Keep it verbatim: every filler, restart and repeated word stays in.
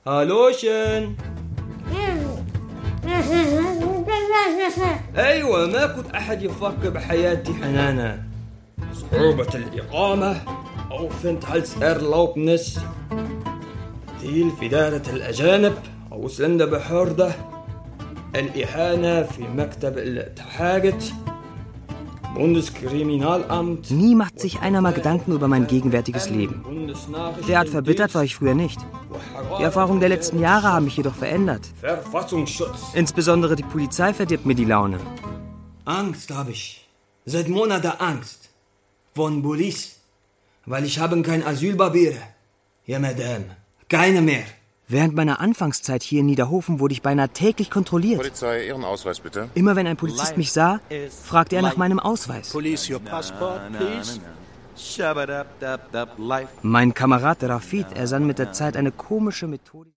هالوشن. أيوة، ما كنت أحد يفكر بحياتي حنانا. صعوبة الإقامة أو Aufenthaltserlaubnis. ديل في دارة الأجانب أو سلندة بحردة. الإهانة في مكتب التحاجت. Bundeskriminalamt. Nie macht sich einer mal Gedanken über mein gegenwärtiges Leben. Derart verbittert war ich früher nicht. Die Erfahrungen der letzten Jahre haben mich jedoch verändert. Verfassungsschutz. Insbesondere die Polizei verdirbt mir die Laune. Angst habe ich. Seit Monaten Angst. Von Police. Weil ich habe kein Asylpapier. Ja, Madame. Keine mehr. Während meiner Anfangszeit hier in Niederhofen wurde ich beinahe täglich kontrolliert. Polizei, Ihren Ausweis bitte. Immer wenn ein Polizist mich sah, fragte er nach meinem Ausweis. Police, your passport, please. Mein Kamerad Rafid ersann mit der Zeit eine komische Methode.